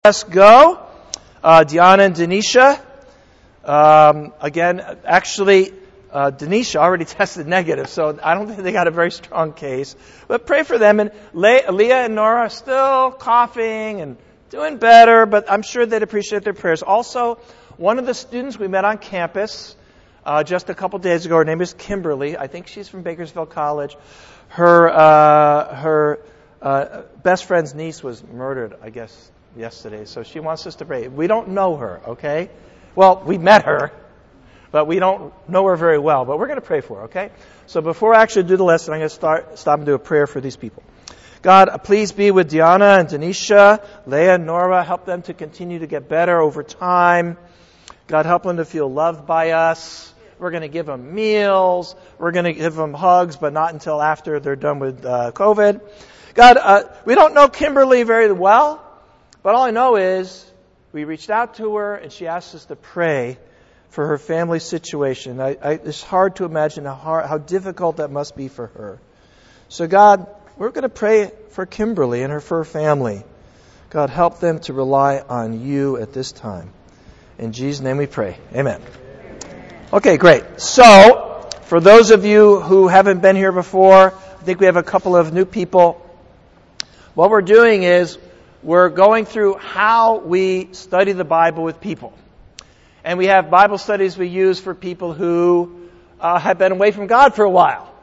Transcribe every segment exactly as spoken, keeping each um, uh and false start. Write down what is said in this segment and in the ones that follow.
Let's go. Uh, Diana and Denisha. Um, again, actually, uh, Denisha already tested negative, so I don't think they got a very strong case. But pray for them. And Le- Leah and Nora are still coughing and doing better, but I'm sure they'd appreciate their prayers. Also, one of the students we met on campus uh, just a couple days ago, her name is Kimberly. I think she's from Bakersfield College. Her uh, her uh, best friend's niece was murdered, I guess, yesterday, so she wants us to pray. We don't know her, okay? Well, we met her, but we don't know her very well, but we're going to pray for her, okay? So before I actually do the lesson, I'm going to start, stop and do a prayer for these people. God, please be with Diana and Denisha, Leah and Nora. Help them to continue to get better over time. God, help them to feel loved by us. We're going to give them meals. We're going to give them hugs, but not until after they're done with uh, COVID. God, uh, we don't know Kimberly very well. But all I know is we reached out to her and she asked us to pray for her family situation. I, I, it's hard to imagine how, hard, how difficult that must be for her. So God, we're going to pray for Kimberly and her, for her family. God, help them to rely on you at this time. In Jesus' name we pray. Amen. Okay, great. So, for those of you who haven't been here before, I think we have a couple of new people. What we're doing is we're going through how we study the Bible with people. And we have Bible studies we use for people who uh, have been away from God for a while.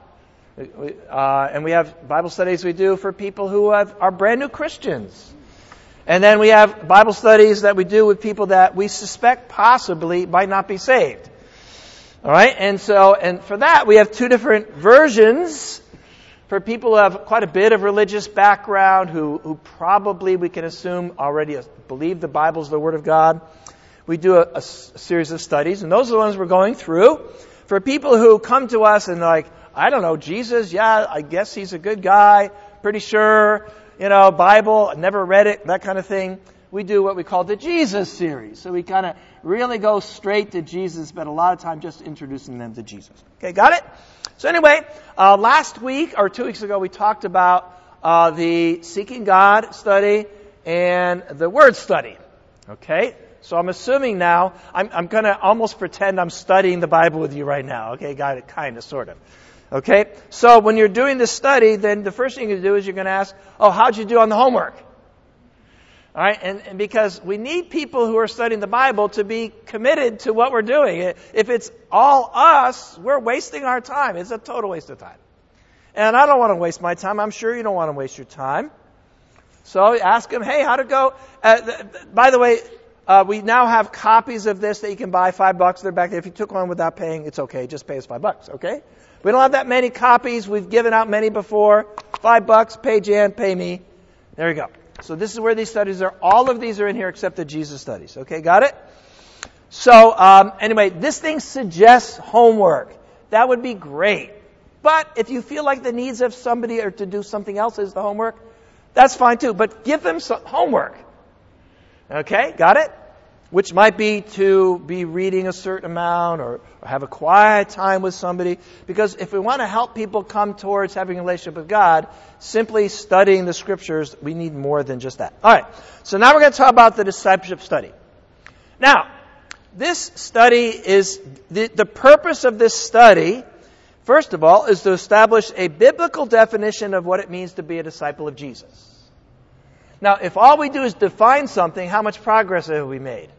Uh, and we have Bible studies we do for people who have, are brand new Christians. And then we have Bible studies that we do with people that we suspect possibly might not be saved. All right? And so, and for that, we have two different versions. For people who have quite a bit of religious background, who, who probably, we can assume, already believe the Bible is the Word of God, we do a, a series of studies, and those are the ones we're going through. For people who come to us and like, I don't know, Jesus, yeah, I guess he's a good guy, pretty sure, you know, Bible, never read it, that kind of thing, we do what we call the Jesus series. So we kind of really go straight to Jesus, spend a lot of time just introducing them to Jesus. Okay, got it? So anyway, uh, last week or two weeks ago, we talked about uh, the Seeking God study and the Word study. Okay? So I'm assuming now, I'm, I'm going to almost pretend I'm studying the Bible with you right now. Okay? Got it? Kind of, sort of. Okay? So when you're doing this study, then the first thing you do is you're going to ask, oh, how'd you do on the homework? All right, and, and because we need people who are studying the Bible to be committed to what we're doing. If it's all us, we're wasting our time. It's a total waste of time. And I don't want to waste my time. I'm sure you don't want to waste your time. So ask them, hey, how'd it go? Uh, th- th- by the way, uh, we now have copies of this that you can buy, five bucks. They're back there. If you took one without paying, it's okay. Just pay us five bucks, okay? We don't have that many copies. We've given out many before. Five bucks, pay Jan, pay me. There you go. So this is where these studies are. All of these are in here except the Jesus studies. Okay, got it? So, um, anyway, this thing suggests homework. That would be great. But if you feel like the needs of somebody or to do something else is the homework, that's fine too. But give them some homework. Okay, got it? Which might be to be reading a certain amount or, or have a quiet time with somebody. Because if we want to help people come towards having a relationship with God, simply studying the Scriptures, we need more than just that. All right, so now we're going to talk about the discipleship study. Now, this study is, the, the purpose of this study, first of all, is to establish a biblical definition of what it means to be a disciple of Jesus. Now, if all we do is define something, how much progress have we made?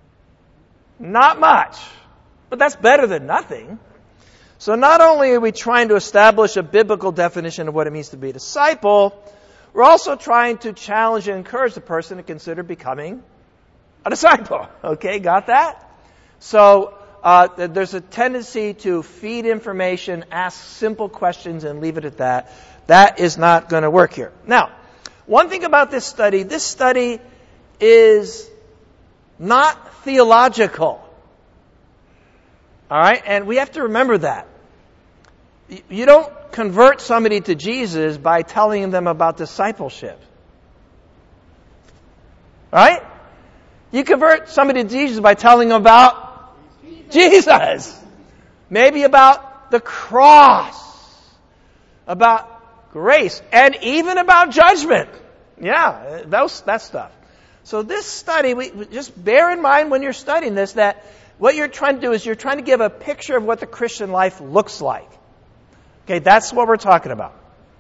Not much. But that's better than nothing. So not only are we trying to establish a biblical definition of what it means to be a disciple, we're also trying to challenge and encourage the person to consider becoming a disciple. Okay, got that? So uh, there's a tendency to feed information, ask simple questions, and leave it at that. That is not going to work here. Now, one thing about this study, this study is not theological. All right? And we have to remember that. You don't convert somebody to Jesus by telling them about discipleship. All right? You convert somebody to Jesus by telling them about Jesus. Maybe about the cross. About grace. And even about judgment. Yeah, those, that stuff. So this study, we, just bear in mind when you're studying this that what you're trying to do is you're trying to give a picture of what the Christian life looks like. Okay, that's what we're talking about.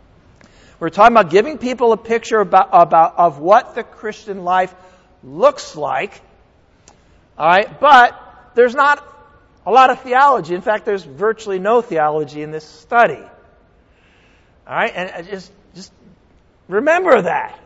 We're talking about giving people a picture about, about of what the Christian life looks like. All right, but there's not a lot of theology. In fact, there's virtually no theology in this study. All right, and just just remember that.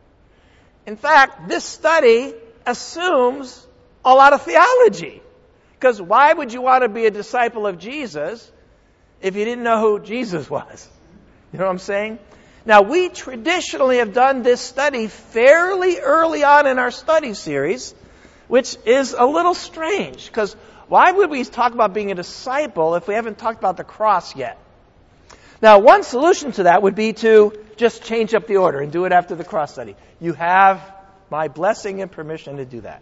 In fact, this study assumes a lot of theology. Because why would you want to be a disciple of Jesus if you didn't know who Jesus was? You know what I'm saying? Now, we traditionally have done this study fairly early on in our study series, which is a little strange. Because why would we talk about being a disciple if we haven't talked about the cross yet? Now, one solution to that would be to just change up the order and do it after the cross study. You have my blessing and permission to do that.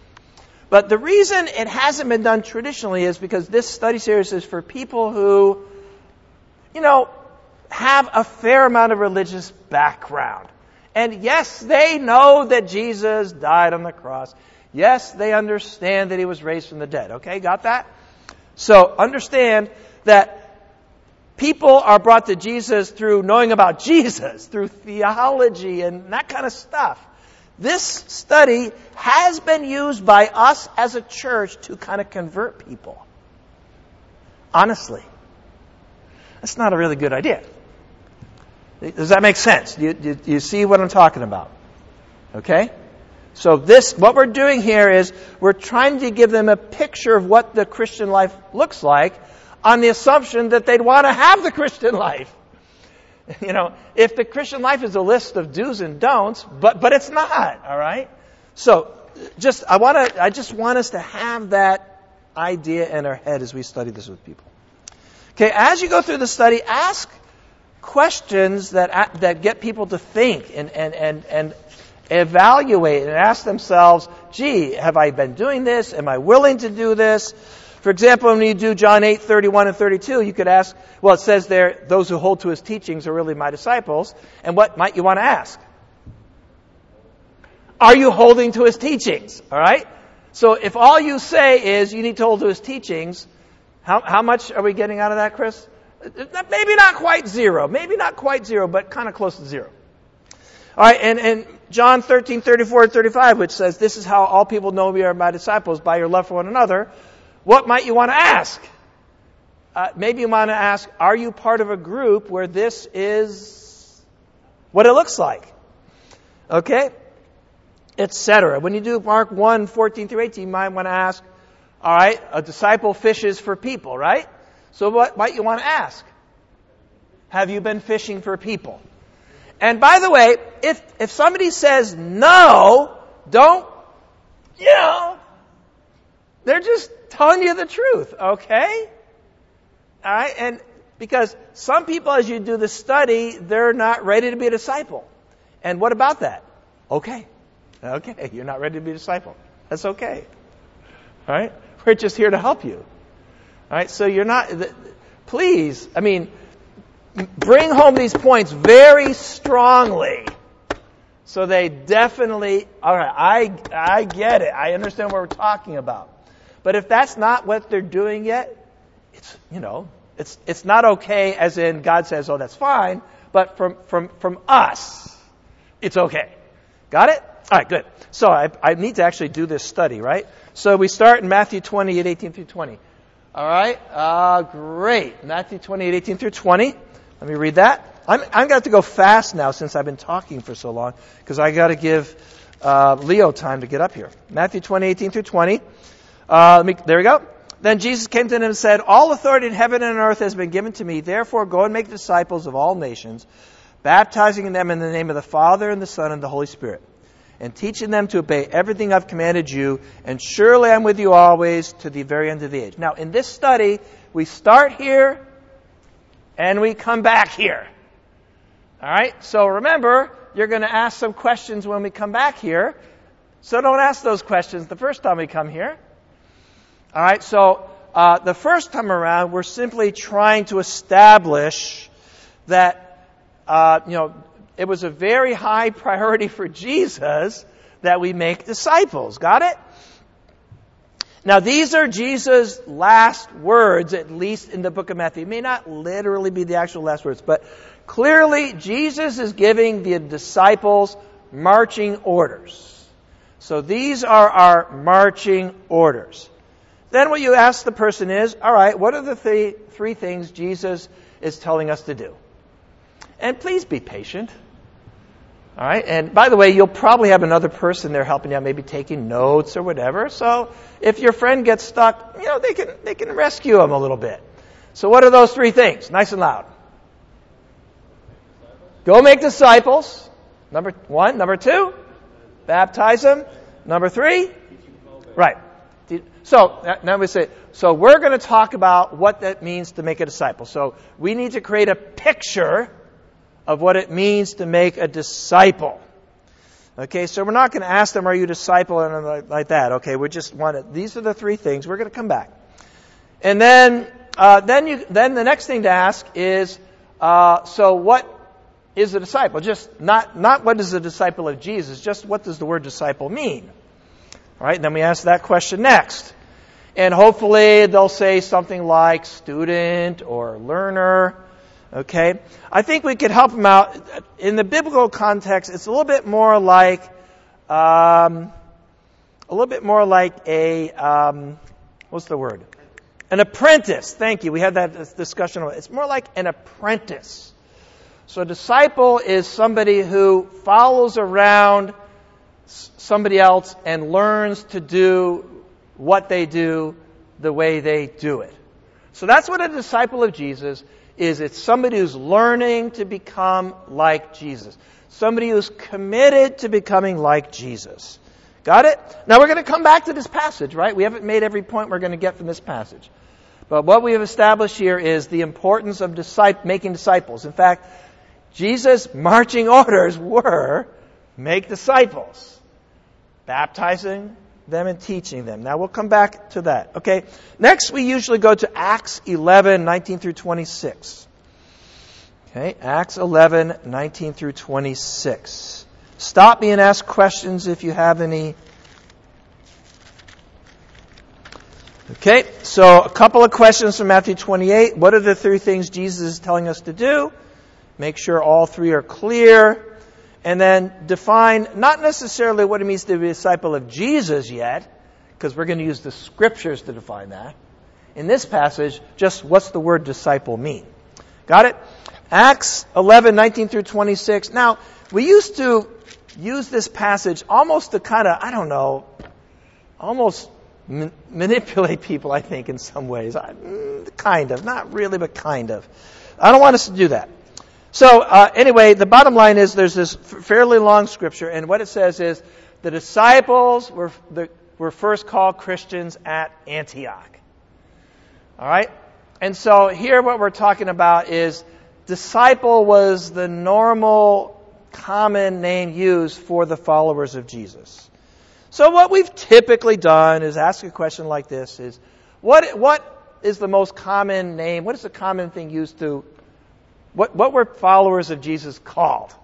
But the reason it hasn't been done traditionally is because this study series is for people who, you know, have a fair amount of religious background. And yes, they know that Jesus died on the cross. Yes, they understand that he was raised from the dead. Okay, got that? So understand that people are brought to Jesus through knowing about Jesus, through theology and that kind of stuff. This study has been used by us as a church to kind of convert people. Honestly. That's not a really good idea. Does that make sense? Do you, do you see what I'm talking about? Okay? So this, what we're doing here is we're trying to give them a picture of what the Christian life looks like on the assumption that they'd want to have the Christian life. You know, if the Christian life is a list of do's and don'ts, but but it's not, all right? So just I want to I just want us to have that idea in our head as we study this with people. Okay, as you go through the study, ask questions that that get people to think and and and and evaluate and ask themselves, gee, have I been doing this? Am I willing to do this? For example, when you do John eight, thirty-one and thirty-two, you could ask, well, it says there, those who hold to his teachings are really my disciples. And what might you want to ask? Are you holding to his teachings? All right? So if all you say is you need to hold to his teachings, how, how much are we getting out of that, Chris? Maybe not quite zero. Maybe not quite zero, but kind of close to zero. All right, and, and John thirteen, thirty-four and thirty-five, which says, this is how all people know we are my disciples, by your love for one another. What might you want to ask? Uh, maybe you want to ask, are you part of a group where this is what it looks like? Okay? Etc. When you do Mark one, fourteen through eighteen, you might want to ask, all right, a disciple fishes for people, right? So what might you want to ask? Have you been fishing for people? And by the way, if if somebody says no, don't, you know, they're just telling you the truth, okay? All right, and because some people, as you do the study, they're not ready to be a disciple. And what about that? Okay. Okay, you're not ready to be a disciple. That's okay. All right? We're just here to help you. All right, so you're not, please, I mean, bring home these points very strongly. So they definitely, all right, I I get it. I understand what we're talking about. But if that's not what they're doing yet, it's, you know, it's it's not okay as in God says, oh, that's fine. But from, from, from us, it's okay. Got it? All right, good. So I, I need to actually do this study, right? So we start in Matthew twenty-eight, eighteen through twenty. All right? Uh, great. Matthew twenty-eight, eighteen through twenty. Let me read that. I'm, I'm going to have to go fast now since I've been talking for so long because I got to give uh, Leo time to get up here. Matthew twenty, eighteen through twenty. Uh, let me, there we go. Then Jesus came to them and said, all authority in heaven and earth has been given to me. Therefore, go and make disciples of all nations, baptizing them in the name of the Father and the Son and the Holy Spirit, and teaching them to obey everything I've commanded you. And surely I'm with you always to the very end of the age. Now, in this study, we start here and we come back here. All right? So remember, you're going to ask some questions when we come back here. So don't ask those questions the first time we come here. All right, so uh, the first time around, we're simply trying to establish that, uh, you know, it was a very high priority for Jesus that we make disciples. Got it? Now, these are Jesus' last words, at least in the book of Matthew. It may not literally be the actual last words, but clearly Jesus is giving the disciples marching orders. So these are our marching orders. Then what you ask the person is, all right, what are the th- three things Jesus is telling us to do? And please be patient. All right, and by the way, you'll probably have another person there helping you out, maybe taking notes or whatever. So if your friend gets stuck, you know, they can they can rescue him a little bit. So what are those three things? Nice and loud. Go make disciples. Number one. Number two, baptize them. Number three, right. So now we say, so we're going to talk about what that means to make a disciple. So we need to create a picture of what it means to make a disciple. Okay, so we're not going to ask them, are you a disciple, and like, like that. Okay, we just want to, these are the three things. We're going to come back. And then, uh, then you, then the next thing to ask is, uh, so what is a disciple? Just not, not what is a disciple of Jesus, just what does the word disciple mean? All right, then we ask that question next. And hopefully they'll say something like student or learner. Okay? I think we could help them out. In the biblical context, it's a little bit more like, um, a little bit more like a, um, what's the word? An apprentice. Thank you. We had that discussion. It's more like an apprentice. So a disciple is somebody who follows around somebody else and learns to do what they do the way they do it. So that's what a disciple of Jesus is. It's somebody who's learning to become like Jesus. Somebody who's committed to becoming like Jesus. Got it? Now we're going to come back to this passage, right? We haven't made every point we're going to get from this passage. But what we have established here is the importance of disciple, making disciples. In fact, Jesus' marching orders were make disciples, baptizing them and teaching them. Now we'll come back to that. Okay. Next we usually go to Acts eleven, nineteen through twenty-six. Okay. Acts eleven, nineteen through twenty-six. Stop me and ask questions if you have any. Okay. So a couple of questions from Matthew twenty-eight. What are the three things Jesus is telling us to do? Make sure all three are clear. And then define not necessarily what it means to be a disciple of Jesus yet, because we're going to use the scriptures to define that. In this passage, just what's the word disciple mean? Got it? Acts eleven, nineteen through twenty-six. Now, we used to use this passage almost to kind of, I don't know, almost ma- manipulate people, I think, in some ways. I, kind of. Not really, but kind of. I don't want us to do that. So, uh, anyway, the bottom line is there's this f- fairly long scripture, and what it says is the disciples were the, were first called Christians at Antioch. All right? And so here what we're talking about is disciple was the normal, common name used for the followers of Jesus. So what we've typically done is ask a question like this, is what what is the most common name, what is the common thing used to What what were followers of Jesus called?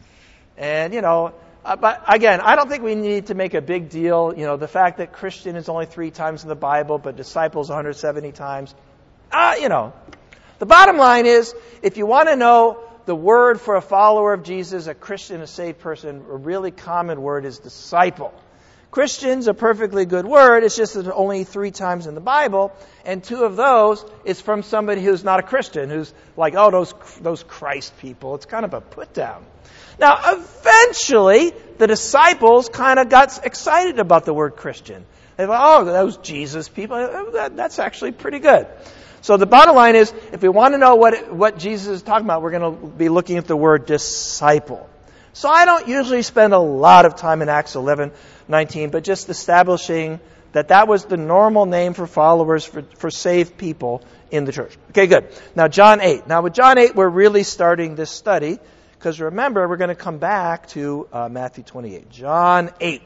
And, you know, uh, but again, I don't think we need to make a big deal. You know, the fact that Christian is only three times in the Bible, but disciples one hundred seventy times. Uh, you know, the bottom line is, if you want to know the word for a follower of Jesus, a Christian, a saved person, a really common word is disciple. Christian's a perfectly good word. It's just that only three times in the Bible, and two of those is from somebody who's not a Christian, who's like, oh, those those Christ people. It's kind of a put down. Now, eventually, the disciples kind of got excited about the word Christian. They thought, oh, those Jesus people, that, that's actually pretty good. So the bottom line is, if we want to know what it, what Jesus is talking about, we're going to be looking at the word disciple. So I don't usually spend a lot of time in Acts eleven, nineteen, but just establishing that that was the normal name for followers, for, for saved people in the church. Okay, good. Now, John eight. Now, with John eight, we're really starting this study, because remember, we're going to come back to uh, Matthew twenty-eight. John eight.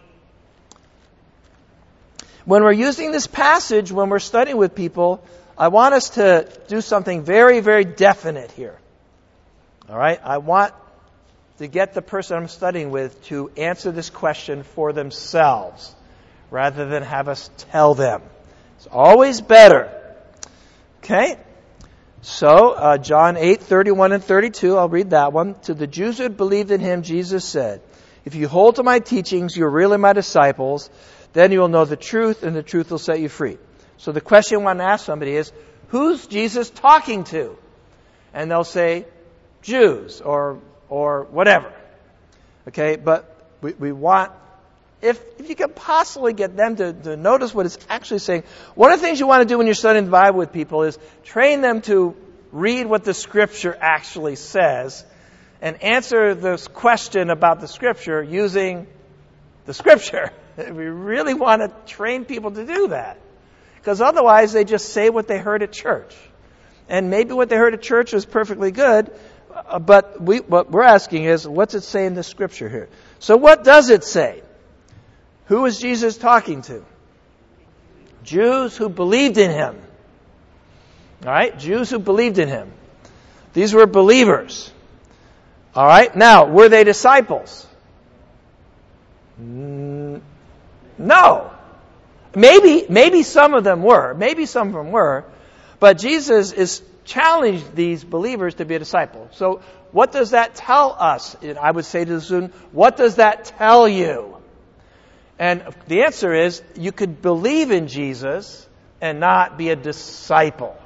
When we're using this passage, when we're studying with people, I want us to do something very, very definite here. All right? I want to get the person I'm studying with to answer this question for themselves rather than have us tell them. It's always better. Okay? So, uh, John eight, thirty-one and thirty-two, I'll read that one. To the Jews who had believed in him, Jesus said, if you hold to my teachings, you're really my disciples. Then you will know the truth, and the truth will set you free. So the question I want to ask somebody is, who's Jesus talking to? And they'll say, Jews, or or whatever. Okay, but we, we want, if if you can possibly get them to, to notice what it's actually saying, one of the things you want to do when you're studying the Bible with people is train them to read what the Scripture actually says and answer this question about the Scripture using the Scripture. We really want to train people to do that. Because otherwise they just say what they heard at church. And maybe what they heard at church was perfectly good, but we, what we're asking is, what's it say in the Scripture here? So what does it say? Who is Jesus talking to? Jews who believed in him. All right? Jews who believed in him. These were believers. All right? Now, were they disciples? No. Maybe, maybe some of them were. Maybe some of them were. But Jesus is challenged these believers to be a disciple. So what does that tell us? I would say to the student, what does that tell you? And the answer is, you could believe in Jesus and not be a disciple.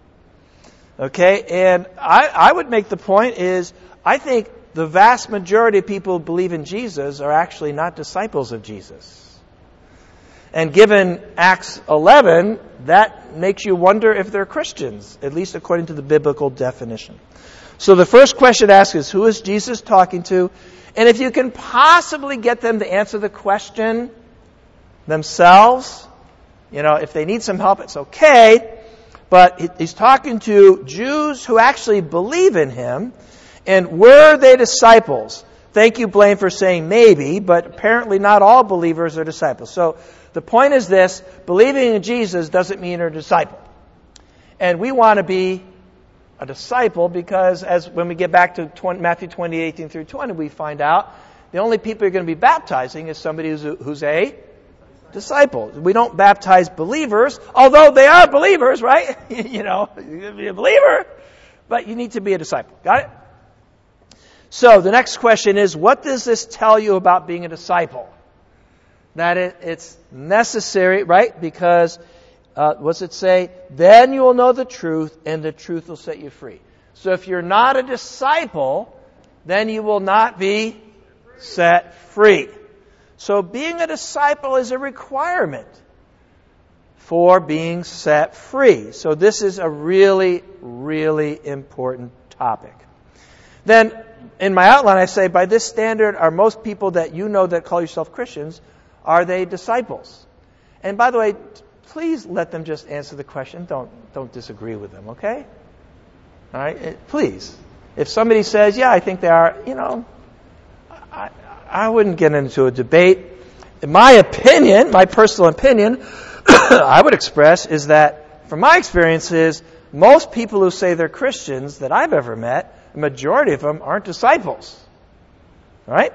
Okay? And I, I would make the point is, I think the vast majority of people who believe in Jesus are actually not disciples of Jesus. And given Acts eleven, that makes you wonder if they're Christians, at least according to the biblical definition. So the first question asked is, who is Jesus talking to? And if you can possibly get them to answer the question themselves, you know, if they need some help, it's okay. But he's talking to Jews who actually believe in him. And were they disciples? Thank you, Blaine, for saying maybe, but apparently not all believers are disciples. So the point is this, believing in Jesus doesn't mean you're a disciple. And we want to be a disciple because as when we get back to twenty, Matthew twenty, eighteen through twenty, we find out the only people you're going to be baptizing is somebody who's a, who's a disciple. We don't baptize believers, although they are believers, right? You know, you're going to be a believer, but you need to be a disciple. Got it? So the next question is, what does this tell you about being a disciple? That it, it's necessary, right? Because, uh, what's it say? Then you will know the truth, and the truth will set you free. So if you're not a disciple, then you will not be set free. So being a disciple is a requirement for being set free. So this is a really, really important topic. Then, in my outline, I say, by this standard, are most people that you know that call yourself Christians, are they disciples? And by the way, please let them just answer the question. Don't don't disagree with them, okay? All right? Please. If somebody says, yeah, I think they are, you know, I, I wouldn't get into a debate. In my opinion, my personal opinion, I would express is that, from my experiences, most people who say they're Christians that I've ever met, the majority of them aren't disciples. Right?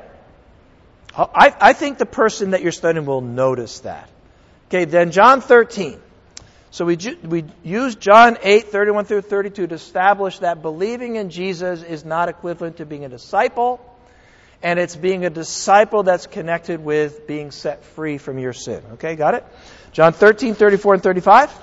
I, I think the person that you're studying will notice that. Okay, then John thirteen. So we we use John eight, thirty-one through thirty-two to establish that believing in Jesus is not equivalent to being a disciple, and it's being a disciple that's connected with being set free from your sin. Okay, got it? John thirteen, thirty-four and thirty-five.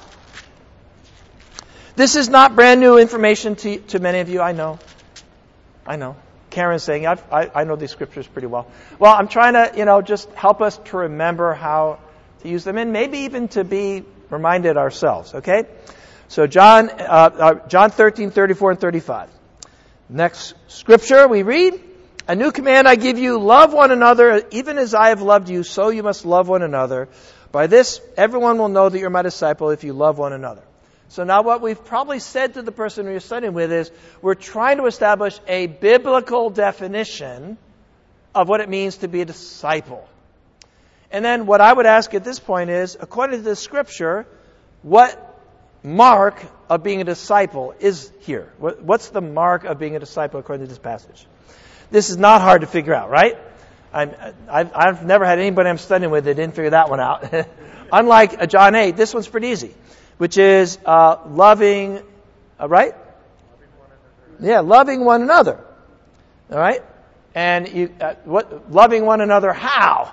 This is not brand new information to, to many of you, I know. I know. Karen's saying, I've, I I know these scriptures pretty well. Well, I'm trying to, you know, just help us to remember how to use them and maybe even to be reminded ourselves, okay? So John, uh, uh, John thirteen, thirty-four and thirty-five. Next scripture we read, a new command I give you, love one another, even as I have loved you, so you must love one another. By this, everyone will know that you're my disciple if you love one another. So now what we've probably said to the person you're studying with is, we're trying to establish a biblical definition of what it means to be a disciple. And then what I would ask at this point is, according to the scripture, what mark of being a disciple is here? What's the mark of being a disciple according to this passage? This is not hard to figure out, right? I'm, I've, I've never had anybody I'm studying with that didn't figure that one out. Unlike uh, John eight, this one's pretty easy, which is uh, loving, uh, right? Yeah, loving one another. All right? And you, uh, what loving one another how?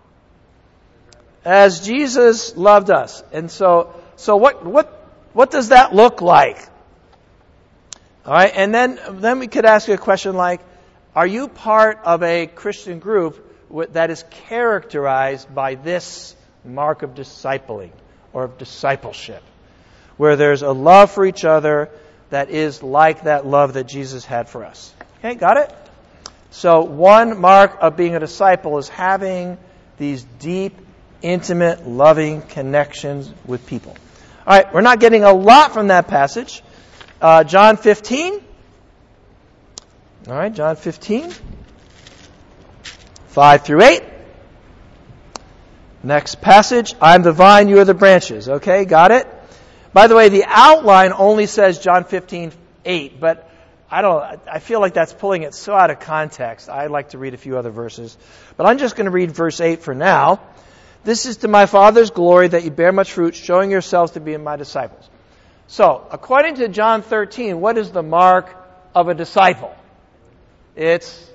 As Jesus loved us. And so, so what, what, what does that look like? All right? And then, then we could ask you a question like, are you part of a Christian group that is characterized by this mark of discipling or of discipleship, where there's a love for each other that is like that love that Jesus had for us? Okay, got it? So one mark of being a disciple is having these deep, intimate, loving connections with people. All right, we're not getting a lot from that passage. Uh, John fifteen. All right, John fifteen. five through eight. Next passage, I'm the vine, you are the branches. Okay, got it? By the way, the outline only says John fifteen, eight, but I don't, I feel like that's pulling it so out of context. I'd like to read a few other verses. But I'm just going to read verse eight for now. This is to my Father's glory that you bear much fruit, showing yourselves to be my disciples. So, according to John thirteen, what is the mark of a disciple? It's,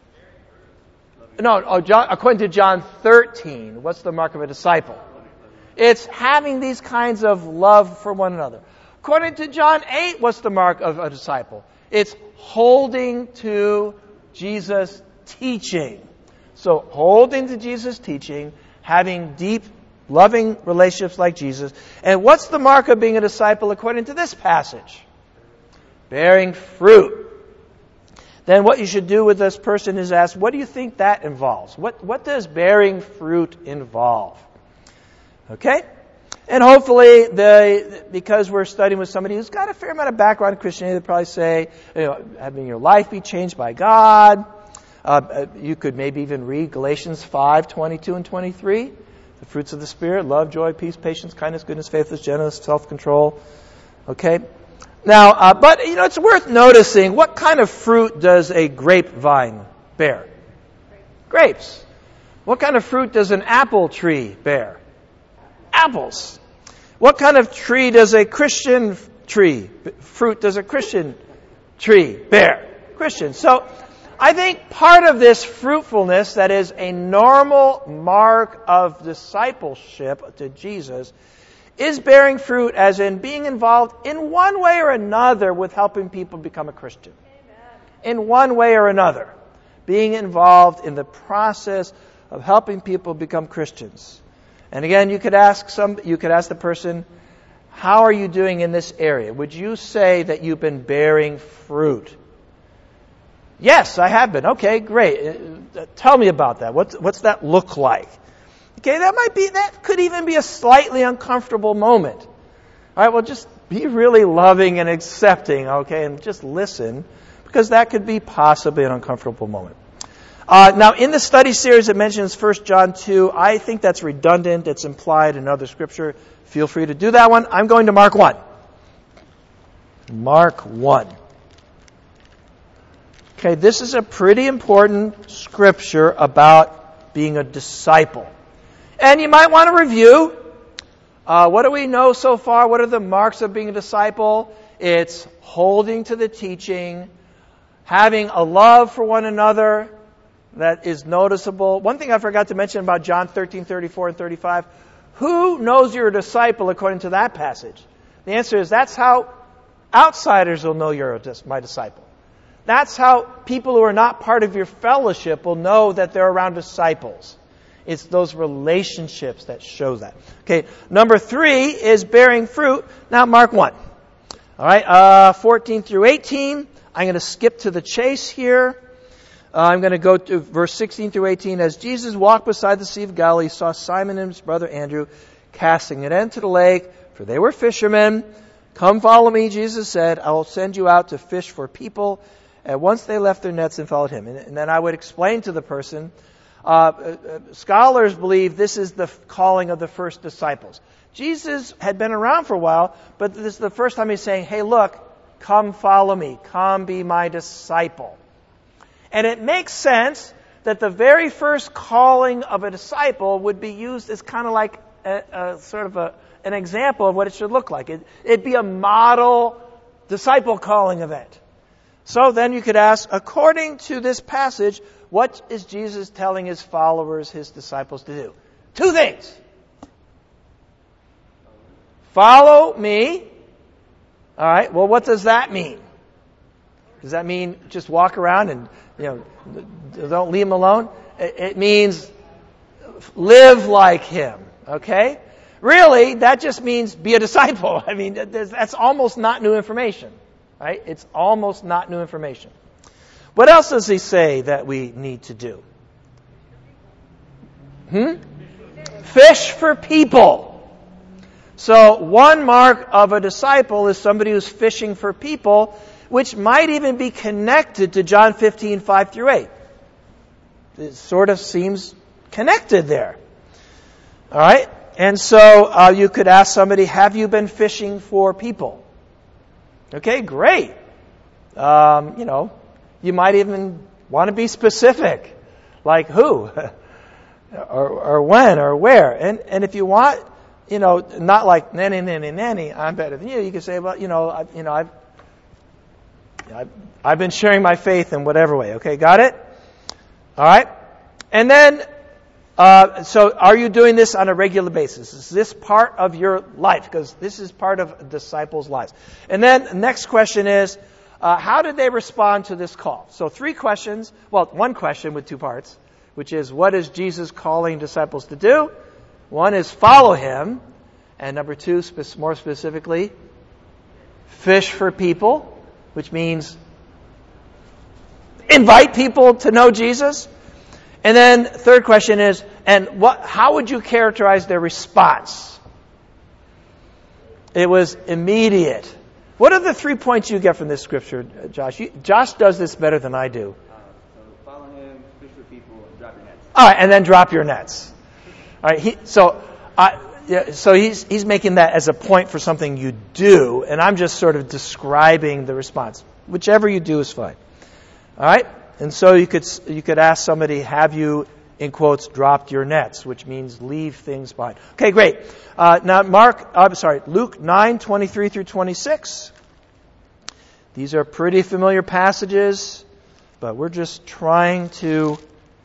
no, oh, John, according to John thirteen, what's the mark of a disciple? It's having these kinds of love for one another. According to John eight, what's the mark of a disciple? It's holding to Jesus' teaching. So, holding to Jesus' teaching, having deep, loving relationships like Jesus. And what's the mark of being a disciple according to this passage? Bearing fruit. Then what you should do with this person is ask, what do you think that involves? What, what does bearing fruit involve? Okay? And hopefully, the, because we're studying with somebody who's got a fair amount of background in Christianity, they'll probably say, you know, having your life be changed by God. Uh, you could maybe even read Galatians five, twenty-two and twenty-three. The fruits of the Spirit, love, joy, peace, patience, kindness, goodness, faithfulness, gentleness, self-control. Okay? Now, uh, but, you know, it's worth noticing, what kind of fruit does a grapevine bear? Grapes. What kind of fruit does an apple tree bear? Apples. What kind of tree does a Christian tree, fruit does a Christian tree bear? Christian. So, I think part of this fruitfulness that is a normal mark of discipleship to Jesus is bearing fruit, as in being involved in one way or another with helping people become a Christian. Amen. In one way or another. Being involved in the process of helping people become Christians. And again, you could ask some, you could ask the person, how are you doing in this area? Would you say that you've been bearing fruit? Yes, I have been. Okay, great. Tell me about that. What's, what's that look like? Okay, that might be, that could even be a slightly uncomfortable moment. All right, well, just be really loving and accepting, okay, and just listen, because that could be possibly an uncomfortable moment. Uh, now, in the study series, it mentions First John two. I think that's redundant. It's implied in other scripture. Feel free to do that one. I'm going to Mark one. Mark one. Okay, this is a pretty important scripture about being a disciple. And you might want to review. Uh, what do we know so far? What are the marks of being a disciple? It's holding to the teaching, having a love for one another that is noticeable. One thing I forgot to mention about John thirteen, thirty-four, and thirty-five. Who knows you're a disciple according to that passage? The answer is that's how outsiders will know you're a, my disciple. That's how people who are not part of your fellowship will know that they're around disciples. It's those relationships that show that. Okay, number three is bearing fruit. Now, Mark one. All right, uh, fourteen through eighteen. I'm going to skip to the chase here. Uh, I'm going to go to verse sixteen through eighteen. As Jesus walked beside the Sea of Galilee, he saw Simon and his brother Andrew casting an end to the lake, for they were fishermen. Come follow me, Jesus said. I will send you out to fish for people. And once they left their nets and followed him. And, and then I would explain to the person, uh, uh, scholars believe this is the calling of the first disciples. Jesus had been around for a while, but this is the first time he's saying, hey, look, come follow me. Come be my disciple. And it makes sense that the very first calling of a disciple would be used as kind of like a, a sort of a, an example of what it should look like. It, it'd be a model disciple calling event. So then you could ask, according to this passage, what is Jesus telling his followers, his disciples, to do? Two things. Follow me. All right, well, what does that mean? Does that mean just walk around and, you know, don't leave him alone? It means live like him, okay? Really, that just means be a disciple. I mean, that's almost not new information. Right? It's almost not new information. What else does he say that we need to do? Hmm? Fish for people. So one mark of a disciple is somebody who's fishing for people, which might even be connected to John fifteen, five through eight. It sort of seems connected there. All right? And so uh, you could ask somebody, have you been fishing for people? Okay, great. Um, you know, you might even want to be specific, like who, or, or when, or where. And and if you want, you know, not like nanny, nanny, nanny, I'm better than you. You can say, well, you know, I, you know, I've, I've I've been sharing my faith in whatever way. Okay, got it? All right. And then, uh, so are you doing this on a regular basis? Is this part of your life? Because this is part of disciples' lives. And then the next question is, uh, how did they respond to this call? So three questions. Well, one question with two parts, which is, what is Jesus calling disciples to do? One is follow him. And number two, spe- more specifically, fish for people, which means invite people to know Jesus. And then third question is, and what? How would you characterize their response? It was immediate. What are the three points you get from this scripture, Josh? You, Josh does this better than I do. Uh, so follow him, fish for people, and drop your nets. All right, and then drop your nets. All right. He, so, I, yeah, so he's he's making that as a point for something you do, and I'm just sort of describing the response. Whichever you do is fine. All right. And so you could you could ask somebody, have you, in quotes, dropped your nets, which means leave things behind. Okay, great. Uh, now, Mark, I'm sorry, Luke nine, twenty-three through twenty-six. These are pretty familiar passages, but we're just trying to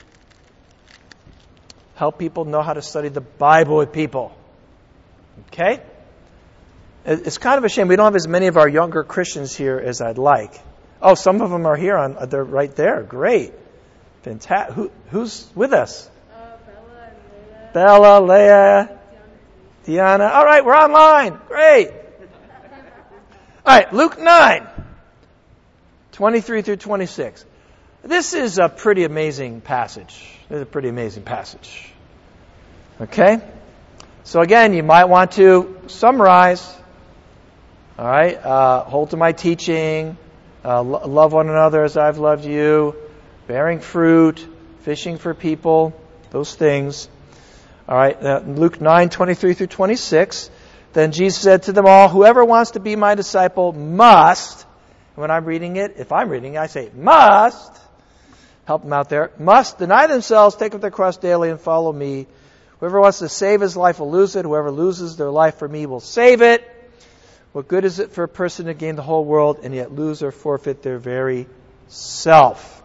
help people know how to study the Bible with people. Okay? It's kind of a shame we don't have as many of our younger Christians here as I'd like. Oh, some of them are here. On they're right there. Great. Fantastic. Who, who's with us? Uh, Bella and Leia. Bella, Leia, Deanna. All right, we're online. Great. All right, Luke nine, twenty-three through twenty-six. This is a pretty amazing passage. This is a pretty amazing passage. Okay? So again, you might want to summarize. All right? Uh, hold to my teaching. Uh, lo- love one another as I've loved you, bearing fruit, fishing for people, those things. All right, uh, Luke nine, twenty-three through twenty-six. Then Jesus said to them all, whoever wants to be my disciple must, when I'm reading it, if I'm reading it, I say must, help them out there, must deny themselves, take up their cross daily and follow me. Whoever wants to save his life will lose it. Whoever loses their life for me will save it. What good is it for a person to gain the whole world and yet lose or forfeit their very self?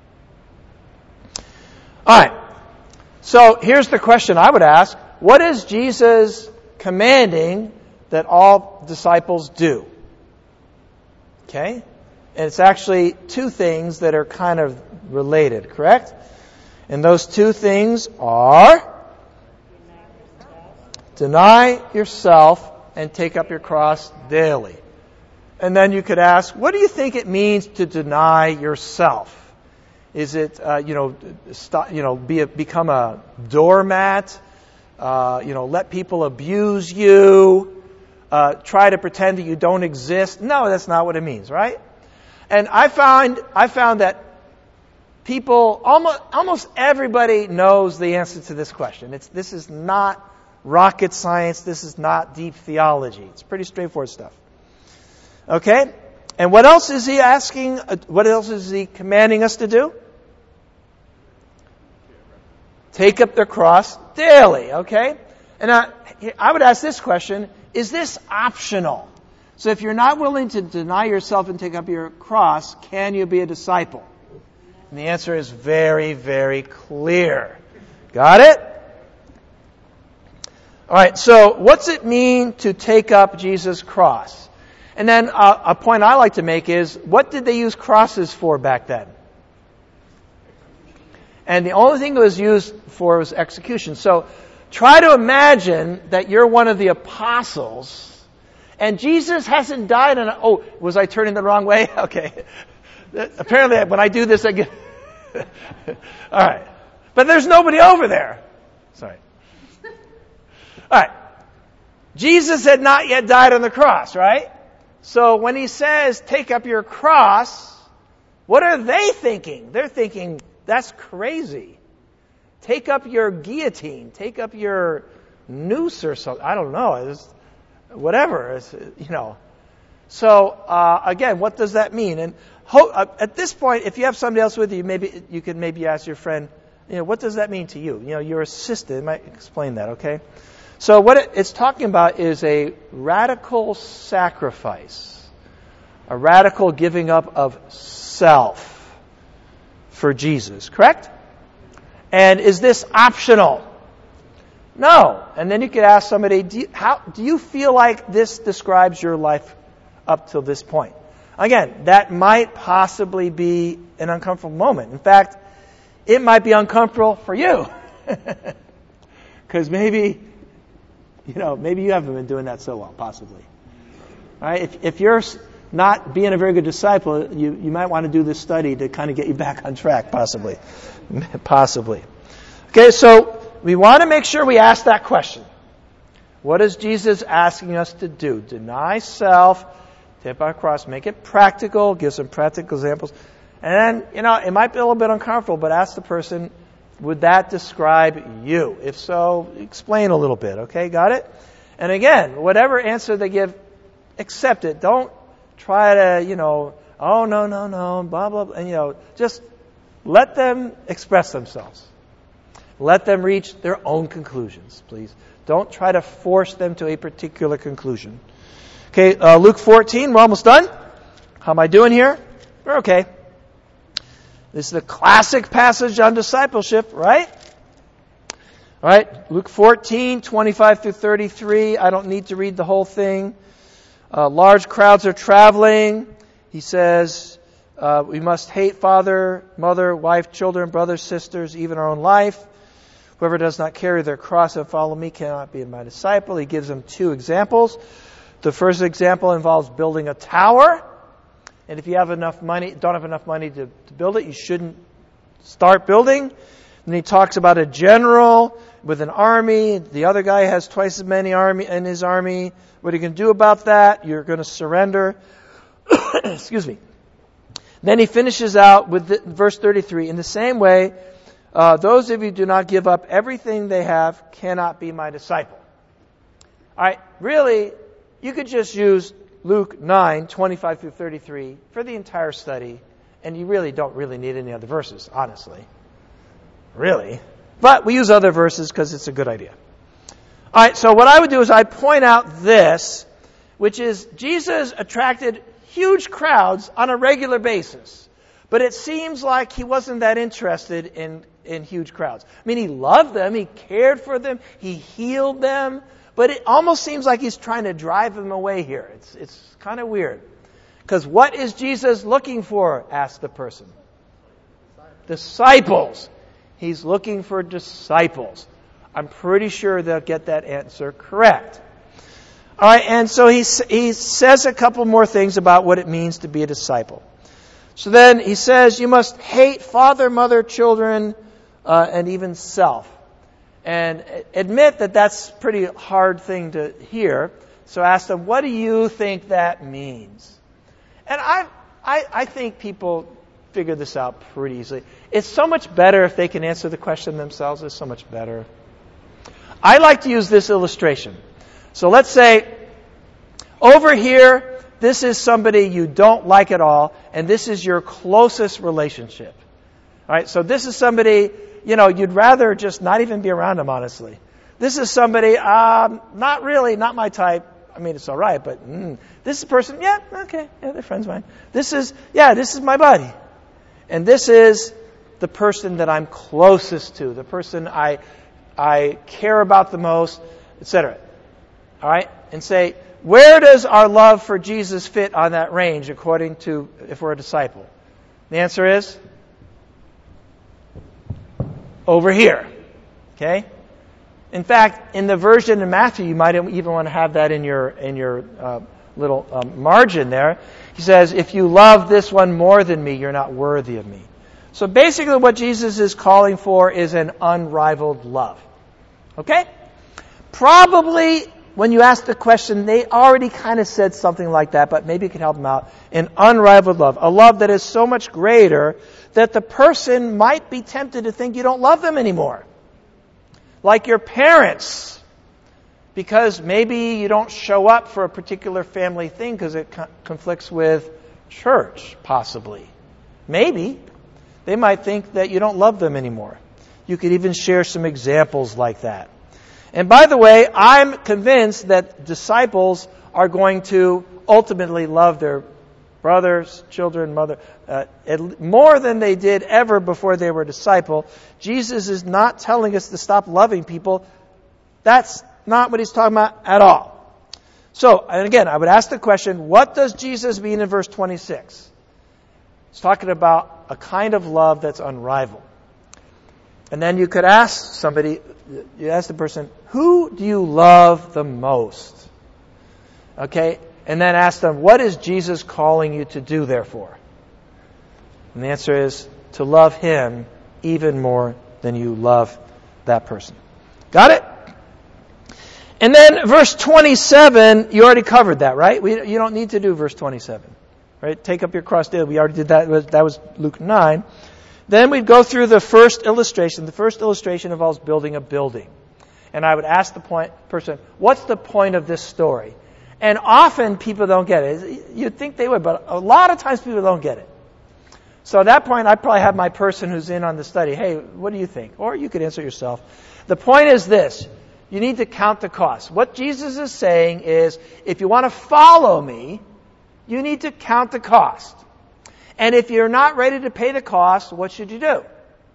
All right. So here's the question I would ask. What is Jesus commanding that all disciples do? Okay? And it's actually two things that are kind of related, correct? And those two things are deny yourself and take up your cross daily. And then you could ask, what do you think it means to deny yourself? Is it, uh, you know, stop, you know, be a, become a doormat? Uh, you know, let people abuse you? Uh, try to pretend that you don't exist? No, that's not what it means, right? And I found, I found that people, almost, almost everybody knows the answer to this question. It's, this is not rocket science. This is not deep theology. It's pretty straightforward stuff. Okay? And what else is he asking? What else is he commanding us to do? take up their cross daily, okay? And I, I would ask this question, is this optional? So if you're not willing to deny yourself and take up your cross, can you be a disciple? And the answer is very, very clear. Got it? All right, so what's it mean to take up Jesus' cross? And then uh, a point I like to make is, what did they use crosses for back then? And the only thing it was used for was execution. So try to imagine that you're one of the apostles, and Jesus hasn't died on a... Oh, was I turning the wrong way? Okay. Apparently, when I do this, I get... All right. But there's nobody over there. Sorry. All right. Jesus had not yet died on the cross, right? So when he says, take up your cross, what are they thinking? They're thinking, that's crazy. Take up your guillotine. Take up your noose or something. I don't know. It's whatever. It's, you know. So, uh, again, what does that mean? And ho- uh, at this point, if you have somebody else with you, maybe you could maybe ask your friend, you know, what does that mean to you? You know, your assistant might explain that, okay? So what it, it's talking about is a radical sacrifice, a radical giving up of self for Jesus, correct? And is this optional? No. And then you could ask somebody, do you, how, do you feel like this describes your life up till this point? Again, that might possibly be an uncomfortable moment. In fact, it might be uncomfortable for you. Because maybe, you know, maybe you haven't been doing that so well, possibly. All right? If, if you're not being a very good disciple, you, you might want to do this study to kind of get you back on track, possibly. Possibly. Okay, so we want to make sure we ask that question. What is Jesus asking us to do? Deny self, take up our cross, make it practical, give some practical examples. And then, you know, it might be a little bit uncomfortable, but ask the person, would that describe you? If so, explain a little bit, okay? Got it? And again, whatever answer they give, accept it. Don't try to, you know, oh, no, no, no, blah, blah, blah. And, you know, just let them express themselves. Let them reach their own conclusions, please. Don't try to force them to a particular conclusion. Okay, uh, Luke fourteen, we're almost done. How am I doing here? We're okay. This is the classic passage on discipleship, right? All right, Luke fourteen, twenty-five through thirty-three. I don't need to read the whole thing. Uh, large crowds are traveling. He says, uh, we must hate father, mother, wife, children, brothers, sisters, even our own life. Whoever does not carry their cross and follow me cannot be my disciple. He gives them two examples. The first example involves building a tower. And if you have enough money, don't have enough money to, to build it, you shouldn't start building. And he talks about a general with an army. The other guy has twice as many army in his army. What are you going to do about that? You're going to surrender. Excuse me. Then he finishes out with the, verse thirty-three. In the same way, uh, those of you who do not give up everything they have cannot be my disciple. All right, really, you could just use Luke nine, twenty-five through thirty-three for the entire study, and you really don't really need any other verses, honestly. Really. But we use other verses because it's a good idea. All right, so what I would do is I'd point out this, which is Jesus attracted huge crowds on a regular basis. But it seems like he wasn't that interested in, in huge crowds. I mean, he loved them, he cared for them, he healed them, but it almost seems like he's trying to drive them away here. It's, it's kind of weird. Because what is Jesus looking for, asked the person. Disciples. He's looking for disciples. I'm pretty sure they'll get that answer correct. All right, and so he, he says a couple more things about what it means to be a disciple. So then he says, you must hate father, mother, children, uh, and even self. And admit that that's a pretty hard thing to hear. So ask them, what do you think that means? And I, I, I think people figure this out pretty easily. It's so much better if they can answer the question themselves. It's so much better. I like to use this illustration. So let's say, over here, this is somebody you don't like at all, and this is your closest relationship. All right, so this is somebody, you know, you'd rather just not even be around them, honestly. This is somebody, um, not really, not my type. I mean, it's all right, but mm, this is a person, yeah, okay, yeah, they're friends of mine. This is, yeah, this is my buddy. And this is the person that I'm closest to, the person I I care about the most, et cetera. All right? And say, where does our love for Jesus fit on that range according to if we're a disciple? The answer is over here. Okay? In fact, in the version in Matthew, you might even want to have that in your in your uh, little um, margin there. He says, if you love this one more than me, you're not worthy of me. So basically what Jesus is calling for is an unrivaled love. Okay? Probably when you ask the question, they already kind of said something like that, but maybe you could help them out. An unrivaled love. A love that is so much greater that the person might be tempted to think you don't love them anymore. Like your parents. Because maybe you don't show up for a particular family thing because it co- conflicts with church, possibly. Maybe. They might think that you don't love them anymore. You could even share some examples like that. And by the way, I'm convinced that disciples are going to ultimately love their brothers, children, mother, uh, more than they did ever before they were a disciple. Jesus is not telling us to stop loving people. That's not what he's talking about at all. So, and again, I would ask the question, what does Jesus mean in verse twenty-six? He's talking about a kind of love that's unrivaled. And then you could ask somebody, you ask the person, who do you love the most? Okay? And then ask them, what is Jesus calling you to do therefore? And the answer is to love him even more than you love that person. Got it? And then verse twenty-seven, you already covered that, right? We, you don't need to do verse twenty-seven. Right? Take up your cross daily. We already did that. That was Luke nine. Then we'd go through the first illustration. The first illustration involves building a building. And I would ask the point, person, what's the point of this story? And often people don't get it. You'd think they would, but a lot of times people don't get it. So at that point, I probably have my person who's in on the study. Hey, what do you think? Or you could answer yourself. The point is this. You need to count the cost. What Jesus is saying is, if you want to follow me, you need to count the cost. And if you're not ready to pay the cost, what should you do?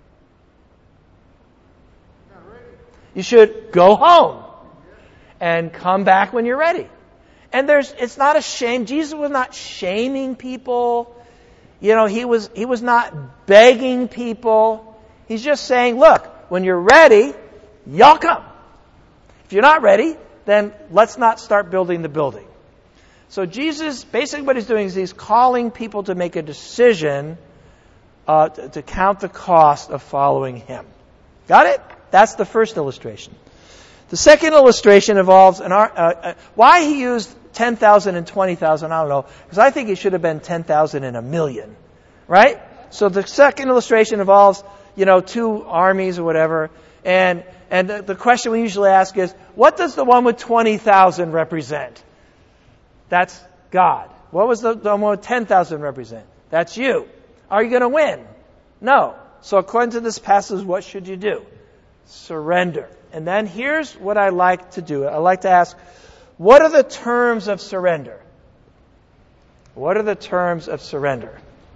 You should go home and come back when you're ready. And there's, it's not a shame. Jesus was not shaming people. You know, he was, he was not begging people. He's just saying, look, when you're ready, y'all come. If you're not ready, then let's not start building the building. So Jesus, basically what he's doing is he's calling people to make a decision uh, to, to count the cost of following him. Got it? That's the first illustration. The second illustration involves an, uh, uh, why he used ten thousand and twenty thousand, I don't know, because I think it should have been ten thousand and a million, right? So the second illustration involves, you know, two armies or whatever, and and the, the question we usually ask is, what does the one with twenty thousand represent? That's God. What was the, the one with ten thousand represent? That's you. Are you going to win? No. So according to this passage, what should you do? Surrender. And then here's what I like to do. I like to ask, what are the terms of surrender? What are the terms of surrender?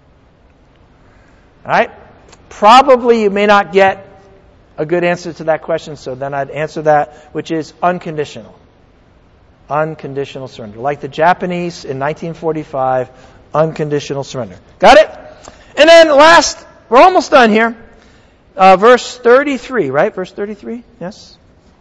All right? Probably you may not get a good answer to that question, so then I'd answer that, which is unconditional. Unconditional surrender. Like the Japanese in nineteen forty-five, unconditional surrender. Got it? And then last, we're almost done here. Uh, verse thirty-three, right? Verse thirty-three? Yes?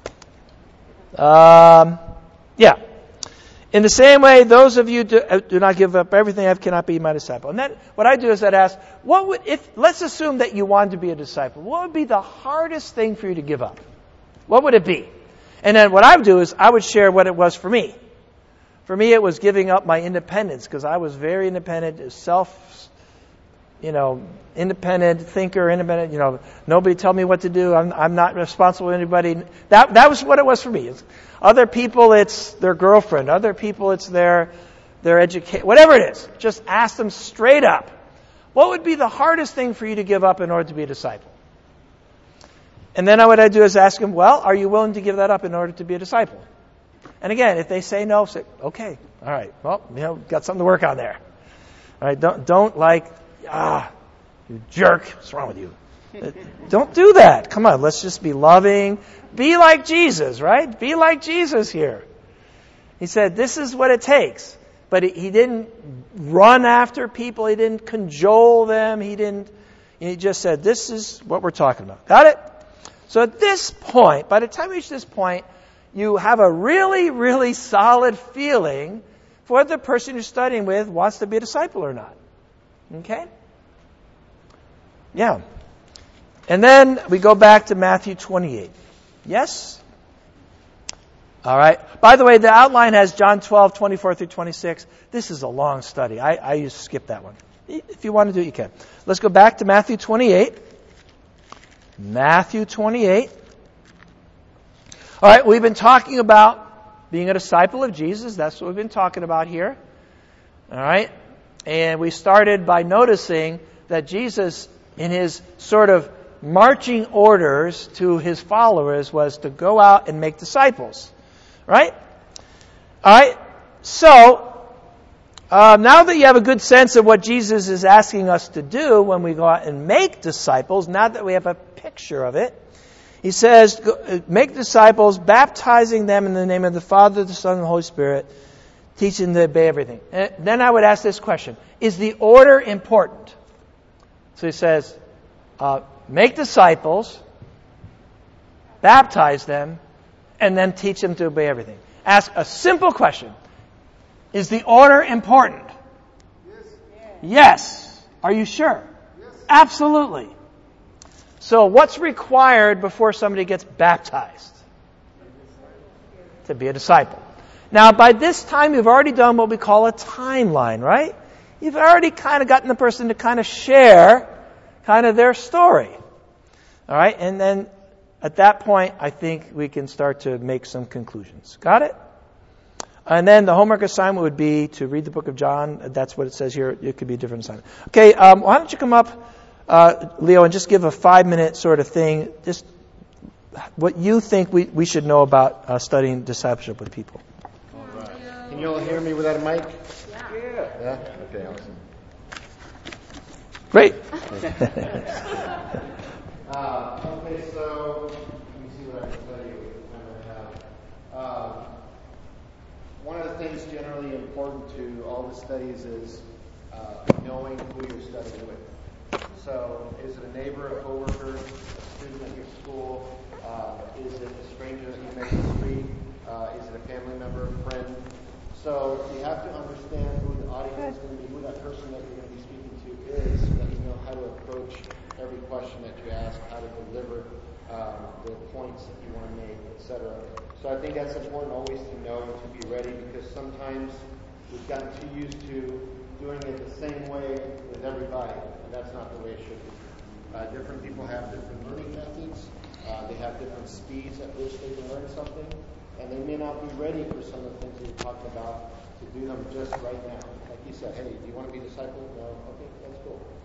Um, yeah. In the same way, those of you do, uh, do not give up everything I have cannot be my disciple. And then what I do is I'd ask, what would, if, let's assume that you wanted to be a disciple. What would be the hardest thing for you to give up? What would it be? And then what I would do is I would share what it was for me. For me, it was giving up my independence because I was very independent, self, you know, independent thinker, independent, you know, nobody tell me what to do. I'm, I'm not responsible to anybody. That, that was what it was for me. It's, other people, it's their girlfriend. Other people, it's their, their education, whatever it is. Just ask them straight up, What would be the hardest thing for you to give up in order to be a disciple? And then what I'd do is ask them, well, are you willing to give that up in order to be a disciple? And again, if they say no, say, okay, all right, well, you know, got something to work on there. All right, don't, don't like, ah, you jerk, what's wrong with you? Don't do that. Come on, let's just be loving. Be like Jesus, right? Be like Jesus here. He said, this is what it takes. But he didn't run after people. He didn't cajole them. He didn't, he just said, this is what we're talking about. Got it? So at this point, by the time you reach this point, you have a really, really solid feeling for whether the person you're studying with wants to be a disciple or not. Okay? Yeah. And then we go back to Matthew twenty-eight. Yes? All right. By the way, the outline has John twelve, twenty-four through twenty-six. This is a long study. I, I used to skip that one. If you want to do it, you can. Let's go back to Matthew twenty-eight. Matthew twenty-eight. All right, we've been talking about being a disciple of Jesus. That's what we've been talking about here. All right. And we started by noticing that Jesus, in his sort of marching orders to his followers, was to go out and make disciples. Right? All right. So, uh, now that you have a good sense of what Jesus is asking us to do when we go out and make disciples, now that we have a picture of it, he says, make disciples, baptizing them in the name of the Father, the Son, and the Holy Spirit, teaching them to obey everything. And then I would ask this question, is the order important? So he says, uh, make disciples, baptize them, and then teach them to obey everything. Ask a simple question. Is the order important? Yes. Yes. Are you sure? Yes. Absolutely. So what's required before somebody gets baptized? To be a disciple. Now, by this time, you've already done what we call a timeline, right? You've already kind of gotten the person to kind of share kind of their story. All right? And then at that point, I think we can start to make some conclusions. Got it? And then the homework assignment would be to read the book of John. That's what it says here. It could be a different assignment. Okay, um, why don't you come up, uh, Leo, and just give a five-minute sort of thing, just what you think we, we should know about uh, studying discipleship with people. All right. Can you all hear me without a mic? Yeah. Yeah? Okay, awesome. Great. uh, okay, so let me see what I can tell you with the time I have. Uh, one of the things generally important to all the studies is uh, knowing who you're studying with. So, is it a neighbor, a coworker, a student at your school? Uh, is it a stranger that you met in the street? Uh, is it a family member, a friend? So, you have to understand who the audience is going to be, who that person that you're going to be speaking to is, so that you know how to approach every question that you ask, how to deliver um, the points that you want to make, et cetera. So, I think that's important always to know and to be ready, because sometimes we've gotten too used to doing it the same way with everybody, and that's not the way it should be. Uh, different people have different learning methods. Uh, they have different speeds at which they can learn something, and they may not be ready for some of the things that you're talking about to do them just right now. Like you said, hey, do you want to be a disciple? No? Okay, that's cool.